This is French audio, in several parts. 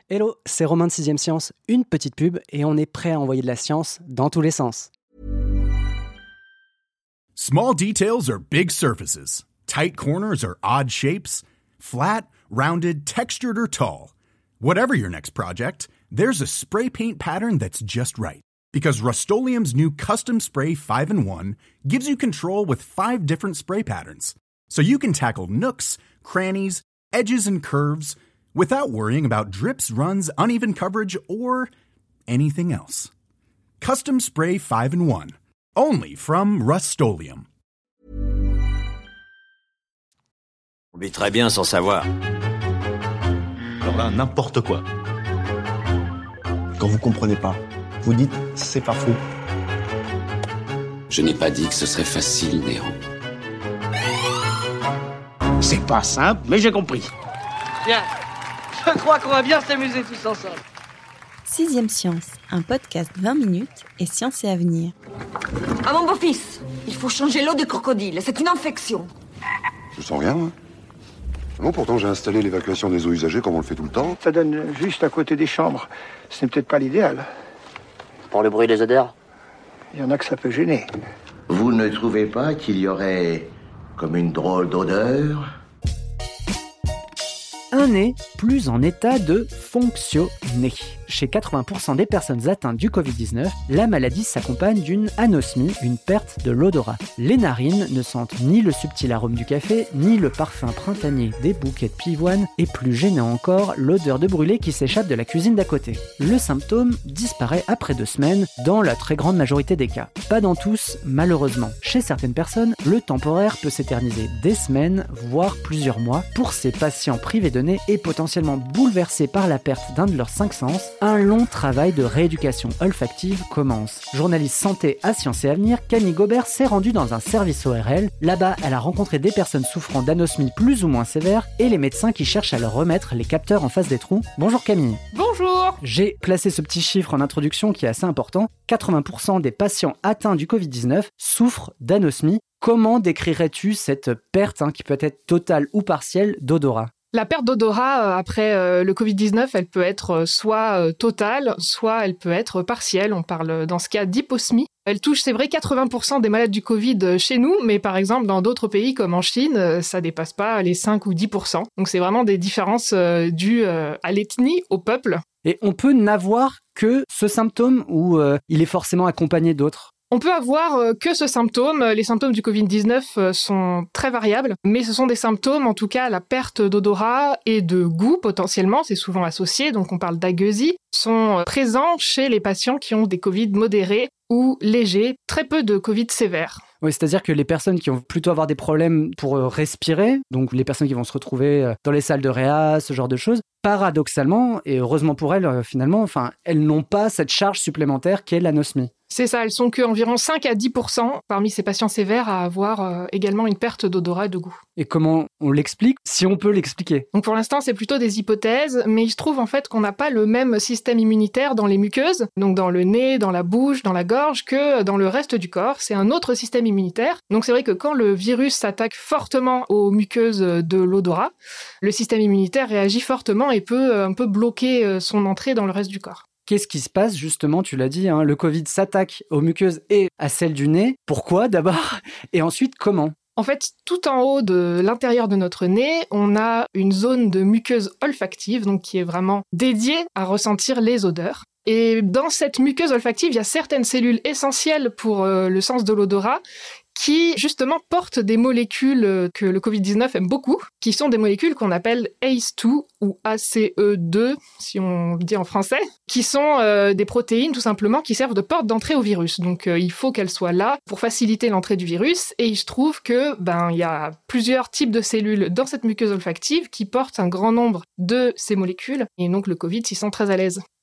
Hello, c'est Romain de 6ème Science, une petite pub et on est prêt à envoyer de la science dans tous les sens. Small details are big surfaces. Tight corners are odd shapes. Flat, rounded, textured, or tall. Whatever your next project, there's a spray paint pattern that's just right. Because Rust-Oleum's new Custom Spray 5-in-1 gives you control with 5 different spray patterns. So you can tackle nooks, crannies, edges, and curves without worrying about drips, runs, uneven coverage, or anything else. Custom Spray 5-in-1. Only from Rust-Oleum. On vit très bien sans savoir. Alors là, n'importe quoi. Quand vous comprenez pas, vous dites « c'est pas faux ». Je n'ai pas dit que ce serait facile, Néo. C'est pas simple, mais j'ai compris. Tiens, je crois qu'on va bien s'amuser tous ensemble. 6ème Science, un podcast 20 minutes et science et avenir. Ah mon beau-fils, il faut changer l'eau de crocodile, c'est une infection. Je sens rien, hein. Non, pourtant j'ai installé l'évacuation des eaux usagées comme on le fait tout le temps. Ça donne juste à côté des chambres. Ce n'est peut-être pas l'idéal. Pour le bruit des odeurs. Il y en a que ça peut gêner. Vous ne trouvez pas qu'il y aurait comme une drôle d'odeur ? Un nez plus en état de fonctionner. Chez 80% des personnes atteintes du Covid-19, la maladie s'accompagne d'une anosmie, une perte de l'odorat. Les narines ne sentent ni le subtil arôme du café, ni le parfum printanier des bouquets de pivoine, et plus gênant encore, l'odeur de brûlé qui s'échappe de la cuisine d'à côté. Le symptôme disparaît après 2 semaines, dans la très grande majorité des cas. Pas dans tous, malheureusement. Chez certaines personnes, le temporaire peut s'éterniser des semaines, voire plusieurs mois. Pour ces patients privés de nez et potentiellement bouleversés par la perte d'un de leurs 5 sens, un long travail de rééducation olfactive commence. Journaliste santé à Sciences et Avenir, Camille Gobert s'est rendue dans un service ORL. Là-bas, elle a rencontré des personnes souffrant d'anosmie plus ou moins sévère et les médecins qui cherchent à leur remettre les capteurs en face des trous. Bonjour Camille. Bonjour. J'ai placé ce petit chiffre en introduction qui est assez important. 80% des patients atteints du Covid-19 souffrent d'anosmie. Comment décrirais-tu cette perte, qui peut être totale ou partielle, d'odorat ? La perte d'odorat après le Covid-19, elle peut être soit totale, soit elle peut être partielle. On parle dans ce cas d'hyposmie. Elle touche, c'est vrai, 80% des malades du Covid chez nous, mais par exemple, dans d'autres pays comme en Chine, ça dépasse pas les 5 ou 10%. Donc c'est vraiment des différences dues à l'ethnie, au peuple. Et on peut n'avoir que ce symptôme ou il est forcément accompagné d'autres ? On peut avoir que ce symptôme. Les symptômes du Covid-19 sont très variables, mais ce sont des symptômes, en tout cas, la perte d'odorat et de goût, potentiellement, c'est souvent associé, donc on parle d'agueusie, sont présents chez les patients qui ont des Covid modérés ou légers, très peu de Covid sévères. Oui, c'est-à-dire que les personnes qui vont plutôt avoir des problèmes pour respirer, donc les personnes qui vont se retrouver dans les salles de réa, ce genre de choses, paradoxalement, et heureusement pour elles, finalement, elles n'ont pas cette charge supplémentaire qu'est l'anosmie. C'est ça, elles sont qu'environ 5 à 10% parmi ces patients sévères à avoir également une perte d'odorat et de goût. Et comment on l'explique, si on peut l'expliquer ? Donc pour l'instant, c'est plutôt des hypothèses, mais il se trouve en fait qu'on n'a pas le même système immunitaire dans les muqueuses, donc dans le nez, dans la bouche, dans la gorge, que dans le reste du corps. C'est un autre système immunitaire. Donc c'est vrai que quand le virus s'attaque fortement aux muqueuses de l'odorat, le système immunitaire réagit fortement et peut un peu bloquer son entrée dans le reste du corps. Qu'est-ce qui se passe justement, tu l'as dit, le Covid s'attaque aux muqueuses et à celles du nez. Pourquoi d'abord ? Et ensuite, comment ? En fait, tout en haut de l'intérieur de notre nez, on a une zone de muqueuse olfactive, donc qui est vraiment dédiée à ressentir les odeurs. Et dans cette muqueuse olfactive, il y a certaines cellules essentielles pour le sens de l'odorat qui, justement, portent des molécules que le Covid-19 aime beaucoup, qui sont des molécules qu'on appelle ACE2 ou ACE2, si on le dit en français, qui sont des protéines, tout simplement, qui servent de porte d'entrée au virus. Donc, il faut qu'elles soient là pour faciliter l'entrée du virus. Et il se trouve que, il y a plusieurs types de cellules dans cette muqueuse olfactive qui portent un grand nombre de ces molécules. Et donc, le Covid s'y sent très à l'aise.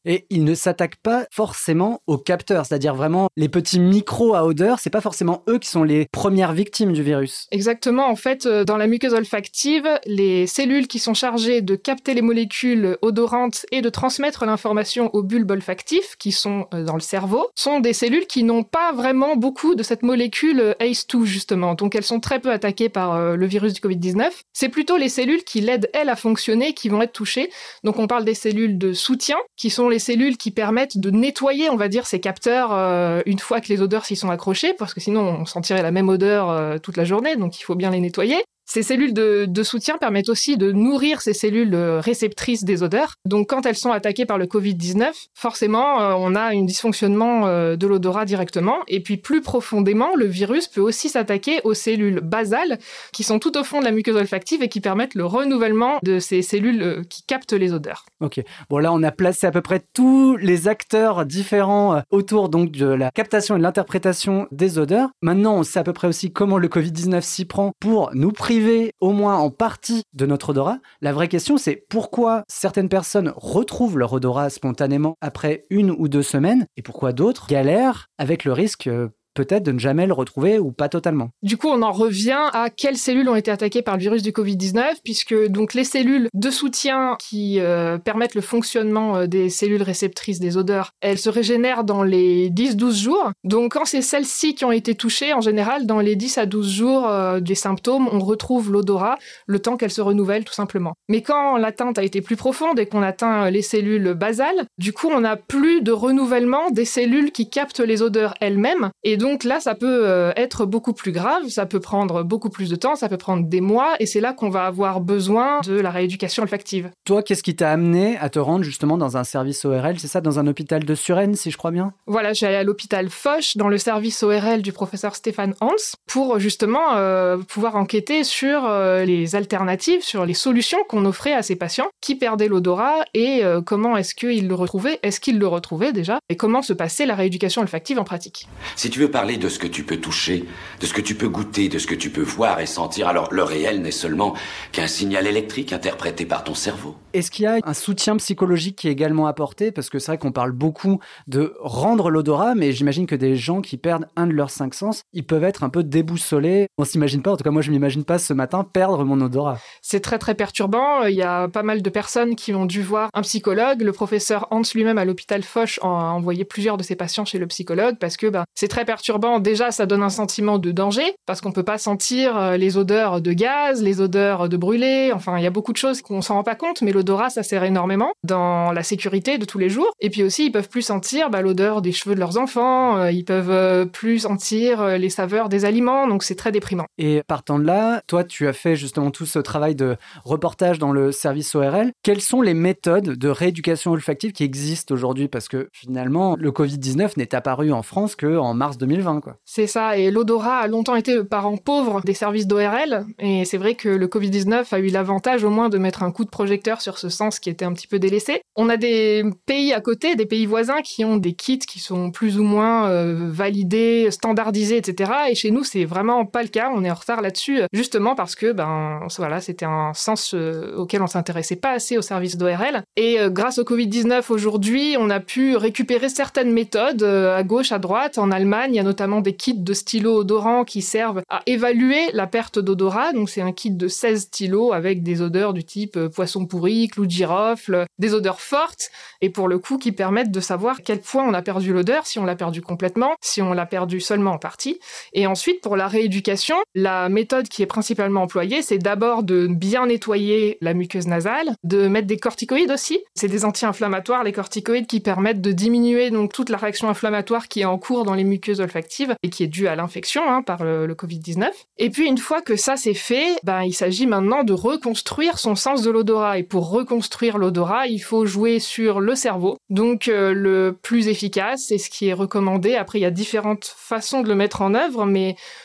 Et il ne s'attaque pas forcément aux capteurs, c'est-à-dire vraiment les petits micros à odeur, c'est pas forcément eux qui sont les premières victimes du virus. Exactement, en fait, dans la muqueuse olfactive, les cellules qui sont chargées de capter les molécules odorantes et de transmettre l'information aux bulbes olfactifs, qui sont dans le cerveau, sont des cellules qui n'ont pas vraiment beaucoup de cette molécule ACE2, justement. Donc elles sont très peu attaquées par le virus du Covid-19. C'est plutôt les cellules qui l'aident, elles, à fonctionner, qui vont être touchées. Donc on parle des cellules de soutien, qui sont les cellules qui permettent de nettoyer, on va dire, ces capteurs une fois que les odeurs s'y sont accrochées, parce que sinon on sentirait la même odeur toute la journée, donc il faut bien les nettoyer. Ces cellules de soutien permettent aussi de nourrir ces cellules réceptrices des odeurs. Donc quand elles sont attaquées par le Covid-19, forcément, on a un dysfonctionnement de l'odorat directement. Et puis plus profondément, le virus peut aussi s'attaquer aux cellules basales qui sont tout au fond de la muqueuse olfactive et qui permettent le renouvellement de ces cellules qui captent les odeurs. Ok. Bon, là, on a placé à peu près tous les acteurs différents autour donc de la captation et de l'interprétation des odeurs. Maintenant, on sait à peu près aussi comment le Covid-19 s'y prend pour nous priver au moins en partie de notre odorat. La vraie question, c'est pourquoi certaines personnes retrouvent leur odorat spontanément après 1 ou 2 semaines et pourquoi d'autres galèrent avec le risque peut-être de ne jamais le retrouver ou pas totalement. Du coup, on en revient à quelles cellules ont été attaquées par le virus du Covid-19, puisque donc les cellules de soutien qui permettent le fonctionnement des cellules réceptrices des odeurs, elles se régénèrent dans les 10-12 jours. Donc quand c'est celles-ci qui ont été touchées, en général, dans les 10 à 12 jours des symptômes, on retrouve l'odorat le temps qu'elle se renouvelle tout simplement. Mais quand l'atteinte a été plus profonde et qu'on atteint les cellules basales, du coup, on n'a plus de renouvellement des cellules qui captent les odeurs elles-mêmes. Et donc là, ça peut être beaucoup plus grave, ça peut prendre beaucoup plus de temps, ça peut prendre des mois, et c'est là qu'on va avoir besoin de la rééducation olfactive. Toi, qu'est-ce qui t'a amené à te rendre justement dans un service ORL, c'est ça, dans un hôpital de Suresnes, si je crois bien ? Voilà, je suis allée à l'hôpital Foch, dans le service ORL du professeur Stéphane Hans, pour justement pouvoir enquêter sur les alternatives, sur les solutions qu'on offrait à ces patients qui perdaient l'odorat, et comment est-ce qu'ils le retrouvaient déjà, et comment se passait la rééducation olfactive en pratique. Si tu veux parler de ce que tu peux toucher, de ce que tu peux goûter, de ce que tu peux voir et sentir, alors le réel n'est seulement qu'un signal électrique interprété par ton cerveau. Est-ce qu'il y a un soutien psychologique qui est également apporté ? Parce que c'est vrai qu'on parle beaucoup de rendre l'odorat, mais j'imagine que des gens qui perdent un de leurs 5 sens, ils peuvent être un peu déboussolés. On s'imagine pas, en tout cas moi je m'imagine pas ce matin perdre mon odorat. C'est très très perturbant, il y a pas mal de personnes qui ont dû voir un psychologue. Le professeur Hans lui-même à l'hôpital Foch a envoyé plusieurs de ses patients chez le psychologue parce que c'est très perturbant. Déjà, ça donne un sentiment de danger parce qu'on peut pas sentir les odeurs de gaz, les odeurs de brûlé. Enfin, il y a beaucoup de choses qu'on s'en rend pas compte, mais l'odorat, ça sert énormément dans la sécurité de tous les jours. Et puis aussi, ils peuvent plus sentir l'odeur des cheveux de leurs enfants. Ils peuvent plus sentir les saveurs des aliments. Donc, c'est très déprimant. Et partant de là, toi, tu as fait justement tout ce travail de reportage dans le service ORL. Quelles sont les méthodes de rééducation olfactive qui existent aujourd'hui ? Parce que finalement, le Covid-19 n'est apparu en France qu'en mars 2020, quoi. C'est ça, et l'odorat a longtemps été le parent pauvre des services d'ORL, et c'est vrai que le Covid-19 a eu l'avantage au moins de mettre un coup de projecteur sur ce sens qui était un petit peu délaissé. On a des pays à côté, des pays voisins qui ont des kits qui sont plus ou moins validés, standardisés, etc. Et chez nous, c'est vraiment pas le cas, on est en retard là-dessus, justement parce que voilà, c'était un sens auquel on s'intéressait pas assez au service d'ORL. Et grâce au Covid-19 aujourd'hui, on a pu récupérer certaines méthodes à gauche, à droite. En Allemagne, il y a notamment des kits de stylos odorants qui servent à évaluer la perte d'odorat. Donc c'est un kit de 16 stylos avec des odeurs du type poisson pourri, clou de girofle, des odeurs fortes, et pour le coup qui permettent de savoir à quel point on a perdu l'odeur, si on l'a perdu complètement, si on l'a perdu seulement en partie. Et ensuite, pour la rééducation, la méthode qui est principalement employée, c'est d'abord de bien nettoyer la muqueuse nasale, de mettre des corticoïdes aussi. C'est des anti-inflammatoires, les corticoïdes, qui permettent de diminuer donc toute la réaction inflammatoire qui est en cours dans les muqueuses olfactives et qui est due à l'infection par le Covid-19. Et puis une fois que ça c'est fait, il s'agit maintenant de reconstruire son sens de l'odorat. Et pour reconstruire l'odorat, il faut jouer sur le cerveau. Donc le plus efficace, c'est ce qui est recommandé. Après, il y a différentes façons de le mettre en œuvre, mais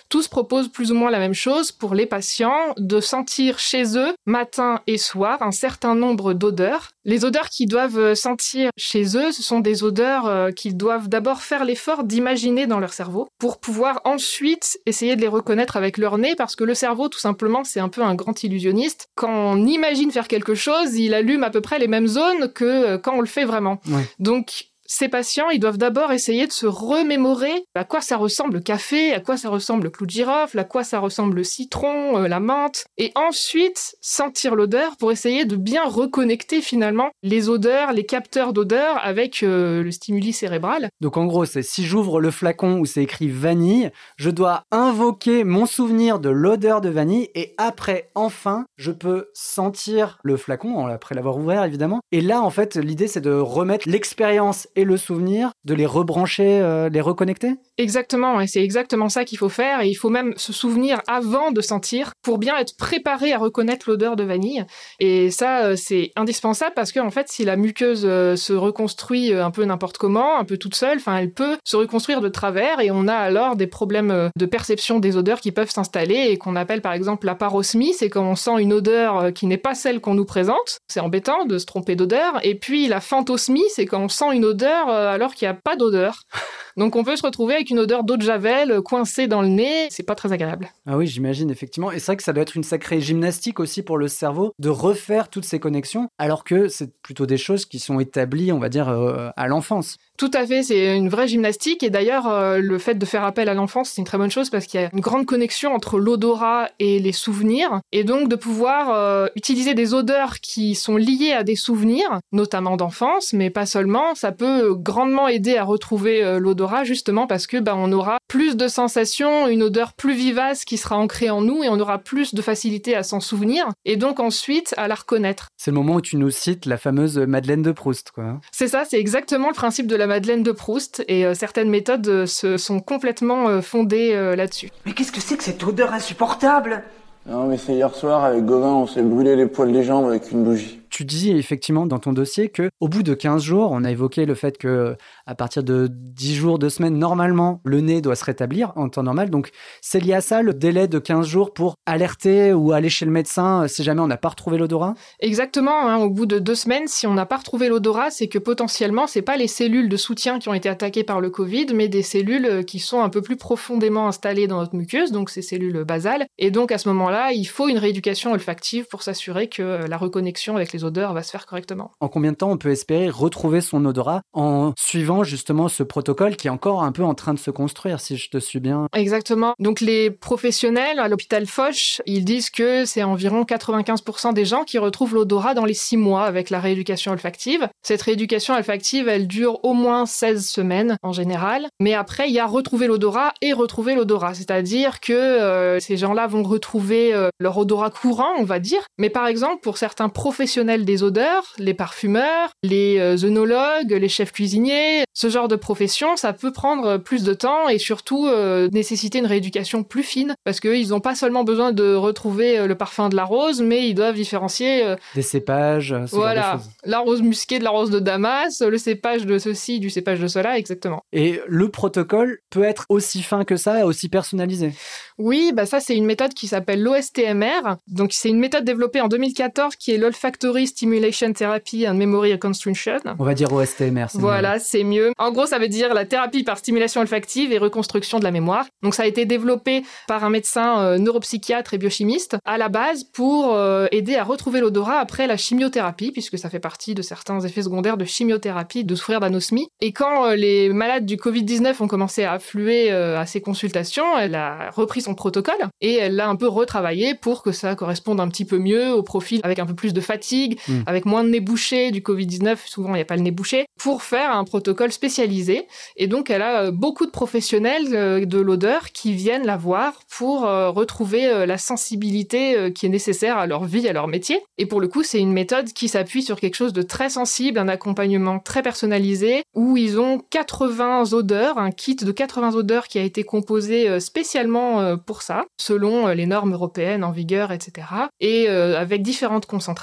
tous proposent plus ou moins la même chose pour les patients, de sentir chez eux, matin et soir, un certain nombre d'odeurs. Les odeurs qu'ils doivent sentir chez eux, ce sont des odeurs qu'ils doivent d'abord faire l'effort d'imaginer dans leur cerveau pour pouvoir ensuite essayer de les reconnaître avec leur nez, parce que le cerveau, tout simplement, c'est un peu un grand illusionniste. Quand on imagine faire quelque chose, il allume à peu près les mêmes zones que quand on le fait vraiment. Ouais. Donc, ces patients, ils doivent d'abord essayer de se remémorer à quoi ça ressemble le café, à quoi ça ressemble le clou de girofle, à quoi ça ressemble le citron, la menthe, et ensuite sentir l'odeur pour essayer de bien reconnecter finalement les odeurs, les capteurs d'odeur avec le stimuli cérébral. Donc en gros, c'est si j'ouvre le flacon où c'est écrit vanille, je dois invoquer mon souvenir de l'odeur de vanille et après, enfin, je peux sentir le flacon, après l'avoir ouvert évidemment. Et là, en fait, l'idée, c'est de remettre l'expérience et le souvenir, de les rebrancher, les reconnecter ? Exactement, et c'est exactement ça qu'il faut faire. Et il faut même se souvenir avant de sentir pour bien être préparé à reconnaître l'odeur de vanille. Et ça, c'est indispensable parce que en fait, si la muqueuse se reconstruit un peu n'importe comment, un peu toute seule, elle peut se reconstruire de travers et on a alors des problèmes de perception des odeurs qui peuvent s'installer et qu'on appelle par exemple la parosmie. C'est quand on sent une odeur qui n'est pas celle qu'on nous présente. C'est embêtant de se tromper d'odeur. Et puis la phantosmie, c'est quand on sent une odeur alors qu'il n'y a pas d'odeur. Donc on peut se retrouver avec une odeur d'eau de javel coincée dans le nez, c'est pas très agréable. Ah oui, j'imagine effectivement. Et c'est vrai que ça doit être une sacrée gymnastique aussi pour le cerveau de refaire toutes ces connexions, alors que c'est plutôt des choses qui sont établies, on va dire, à l'enfance. Tout à fait, c'est une vraie gymnastique. Et d'ailleurs, le fait de faire appel à l'enfance, c'est une très bonne chose parce qu'il y a une grande connexion entre l'odorat et les souvenirs. Et donc de pouvoir utiliser des odeurs qui sont liées à des souvenirs, notamment d'enfance, mais pas seulement, ça peut grandement aider à retrouver l'odorat justement parce que on aura plus de sensations, une odeur plus vivace qui sera ancrée en nous et on aura plus de facilité à s'en souvenir et donc ensuite à la reconnaître. C'est le moment où tu nous cites la fameuse Madeleine de Proust, quoi. C'est ça, c'est exactement le principe de la Madeleine de Proust et certaines méthodes se sont complètement fondées là-dessus. Mais qu'est-ce que c'est que cette odeur insupportable ? Non mais c'est hier soir avec Gauvin, on s'est brûlé les poils des jambes avec une bougie. Tu dis effectivement dans ton dossier qu'au bout de 15 jours, on a évoqué le fait que à partir de 10 jours, 2 semaines, normalement, le nez doit se rétablir en temps normal. Donc, c'est lié à ça, le délai de 15 jours pour alerter ou aller chez le médecin si jamais on n'a pas retrouvé l'odorat ? Exactement, au bout de 2 semaines, si on n'a pas retrouvé l'odorat, c'est que potentiellement, c'est pas les cellules de soutien qui ont été attaquées par le Covid, mais des cellules qui sont un peu plus profondément installées dans notre muqueuse, donc ces cellules basales. Et donc, à ce moment-là, il faut une rééducation olfactive pour s'assurer que la reconnexion avec les odeurs va se faire correctement. En combien de temps on peut espérer retrouver son odorat en suivant justement ce protocole qui est encore un peu en train de se construire, si je te suis bien ? Exactement. Donc les professionnels à l'hôpital Foch, ils disent que c'est environ 95% des gens qui retrouvent l'odorat dans les 6 mois avec la rééducation olfactive. Cette rééducation olfactive, elle dure au moins 16 semaines en général. Mais après, il y a retrouver l'odorat et retrouver l'odorat. C'est-à-dire que ces gens-là vont retrouver leur odorat courant, on va dire. Mais par exemple, pour certains professionnels des odeurs, les parfumeurs, les œnologues, les chefs cuisiniers, ce genre de profession, ça peut prendre plus de temps et surtout nécessiter une rééducation plus fine parce qu'ils n'ont pas seulement besoin de retrouver le parfum de la rose, mais ils doivent différencier des cépages, voilà, la rose musquée de la rose de Damas, le cépage de ceci, du cépage de cela, exactement. Et le protocole peut être aussi fin que ça, aussi personnalisé ? Oui, ça c'est une méthode qui s'appelle l'OSTMR. Donc c'est une méthode développée en 2014 qui est l'Olfactory Stimulation Therapy and Memory Reconstruction. On va dire OSTMR. Voilà, c'est mieux. En gros, ça veut dire la thérapie par stimulation olfactive et reconstruction de la mémoire. Donc ça a été développé par un médecin neuropsychiatre et biochimiste à la base pour aider à retrouver l'odorat après la chimiothérapie, puisque ça fait partie de certains effets secondaires de chimiothérapie, de souffrir d'anosmie. Et quand les malades du Covid-19 ont commencé à affluer à ces consultations, elle a repris son protocole et elle l'a un peu retravaillé pour que ça corresponde un petit peu mieux au profil avec un peu plus de fatigue, avec moins de nez bouché du Covid-19, souvent il n'y a pas le nez bouché, pour faire un protocole spécialisé. Et donc elle a beaucoup de professionnels de l'odeur qui viennent la voir pour retrouver la sensibilité qui est nécessaire à leur vie, à leur métier. Et pour le coup, c'est une méthode qui s'appuie sur quelque chose de très sensible, un accompagnement très personnalisé, où ils ont 80 odeurs, un kit de 80 odeurs qui a été composé spécialement pour ça, selon les normes européennes en vigueur, etc. Et avec différentes concentrations.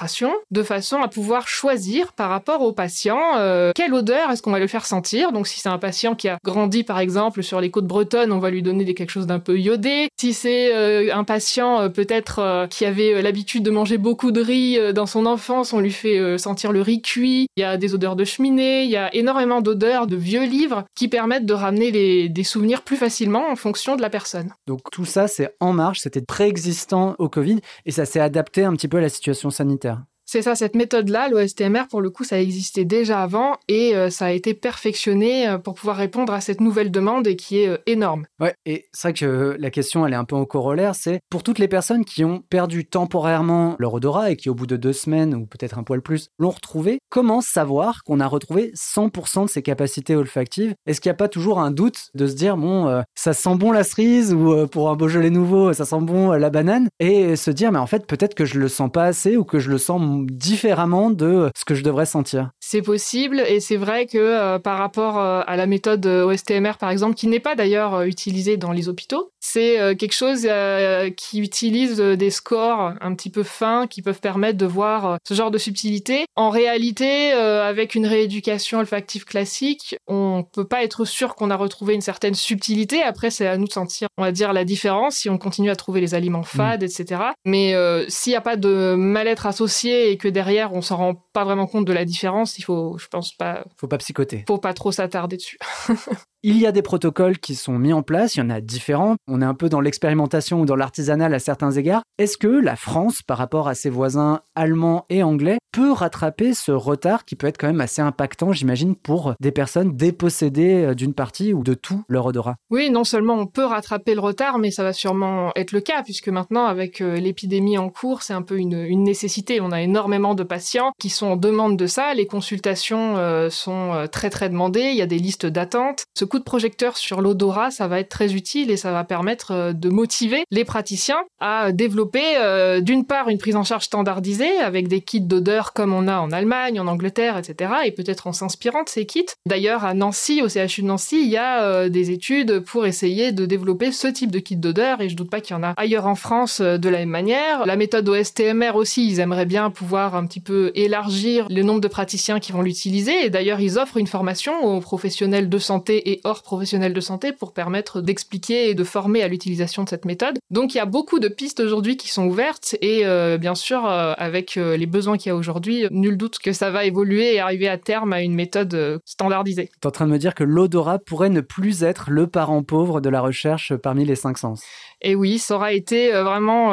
de façon à pouvoir choisir par rapport au patient quelle odeur est-ce qu'on va lui faire sentir. Donc si c'est un patient qui a grandi par exemple sur les côtes bretonnes, on va lui donner quelque chose d'un peu iodé. Si c'est un patient peut-être qui avait l'habitude de manger beaucoup de riz dans son enfance, on lui fait sentir le riz cuit. Il y a des odeurs de cheminée, il y a énormément d'odeurs de vieux livres qui permettent de ramener des souvenirs plus facilement en fonction de la personne. Donc tout ça, c'est en marche, c'était préexistant au Covid et ça s'est adapté un petit peu à la situation sanitaire. C'est ça, cette méthode-là, l'OSTMR, pour le coup, ça existait déjà avant et ça a été perfectionné pour pouvoir répondre à cette nouvelle demande et qui est énorme. Ouais, et c'est vrai que la question, elle est un peu en corollaire, c'est pour toutes les personnes qui ont perdu temporairement leur odorat et qui, au bout de 2 semaines ou peut-être un poil plus, l'ont retrouvé, comment savoir qu'on a retrouvé 100% de ses capacités olfactives ? Est-ce qu'il n'y a pas toujours un doute de se dire, ça sent bon la cerise ou pour un Beaujolais nouveau, ça sent bon la banane et se dire, mais en fait, peut-être que je le sens pas assez ou que je le sens différemment de ce que je devrais sentir. C'est possible et c'est vrai que par rapport à la méthode OSTMR par exemple, qui n'est pas d'ailleurs utilisée dans les hôpitaux, c'est quelque chose qui utilise des scores un petit peu fins qui peuvent permettre de voir ce genre de subtilité. En réalité, avec une rééducation olfactive classique, on peut pas être sûr qu'on a retrouvé une certaine subtilité. Après, c'est à nous de sentir, on va dire, la différence si on continue à trouver les aliments fades, etc. Mais s'il n'y a pas de mal-être associé et que derrière, on s'en rend pas vraiment compte de la différence, il faut, je pense pas... Faut pas psychoter. Faut pas trop s'attarder dessus. Il y a des protocoles qui sont mis en place, il y en a différents. On est un peu dans l'expérimentation ou dans l'artisanal à certains égards. Est-ce que la France, par rapport à ses voisins allemands et anglais, peut rattraper ce retard qui peut être quand même assez impactant, j'imagine, pour des personnes dépossédées d'une partie ou de tout leur odorat ? Oui, non seulement on peut rattraper le retard, mais ça va sûrement être le cas, puisque maintenant, avec l'épidémie en cours, c'est un peu une nécessité. On a énormément de patients qui sont en demande de ça. Les consultations sont très, très demandées. Il y a des listes d'attente. Ce coup de projecteur sur l'odorat, ça va être très utile et ça va permettre de motiver les praticiens à développer d'une part une prise en charge standardisée avec des kits d'odeur comme on a en Allemagne, en Angleterre, etc. et peut-être en s'inspirant de ces kits. D'ailleurs, à Nancy, au CHU de Nancy, il y a des études pour essayer de développer ce type de kit d'odeur et je doute pas qu'il y en a ailleurs en France de la même manière. La méthode OSTMR aussi, ils aimeraient bien pouvoir un petit peu élargir le nombre de praticiens qui vont l'utiliser et d'ailleurs, ils offrent une formation aux professionnels de santé et hors professionnels de santé pour permettre d'expliquer et de former à l'utilisation de cette méthode. Donc il y a beaucoup de pistes aujourd'hui qui sont ouvertes et bien sûr avec les besoins qu'il y a aujourd'hui, nul doute que ça va évoluer et arriver à terme à une méthode standardisée. T'es en train de me dire que l'odorat pourrait ne plus être le parent pauvre de la recherche parmi les 5 sens. Et oui, ça aura été vraiment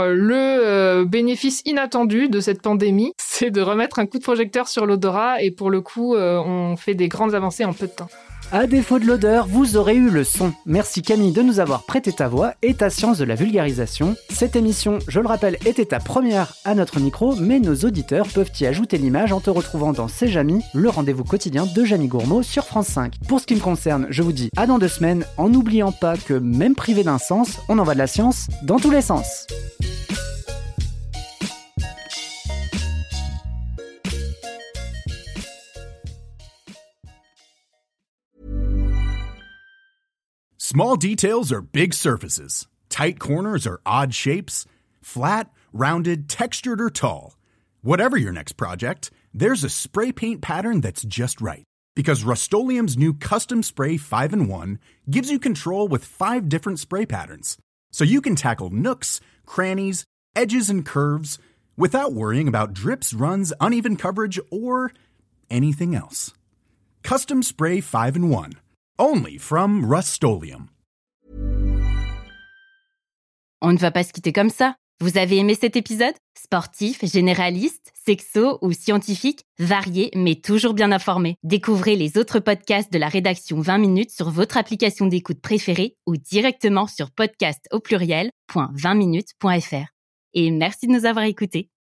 le bénéfice inattendu de cette pandémie, c'est de remettre un coup de projecteur sur l'odorat et pour le coup, on fait des grandes avancées en peu de temps. À défaut de l'odeur, vous aurez eu le son. Merci Camille de nous avoir prêté ta voix et ta science de la vulgarisation. Cette émission, je le rappelle, était ta première à notre micro, mais nos auditeurs peuvent y ajouter l'image en te retrouvant dans C'est Jamy, le rendez-vous quotidien de Jamy Gourmaud sur France 5. Pour ce qui me concerne, je vous dis à dans 2 semaines, en n'oubliant pas que même privé d'un sens, on envoie de la science dans tous les sens. Small details are big surfaces. Tight corners are odd shapes. Flat, rounded, textured, or tall. Whatever your next project, there's a spray paint pattern that's just right. Because Rust-Oleum's new Custom Spray 5-in-1 gives you control with 5 different spray patterns. So you can tackle nooks, crannies, edges, and curves without worrying about drips, runs, uneven coverage, or anything else. Custom Spray 5-in-1. Only from Rust-Oleum. On ne va pas se quitter comme ça. Vous avez aimé cet épisode ? Sportif, généraliste, sexo ou scientifique, varié mais toujours bien informé. Découvrez les autres podcasts de la rédaction 20 minutes sur votre application d'écoute préférée ou directement sur podcast@20minutes.fr. Et merci de nous avoir écoutés.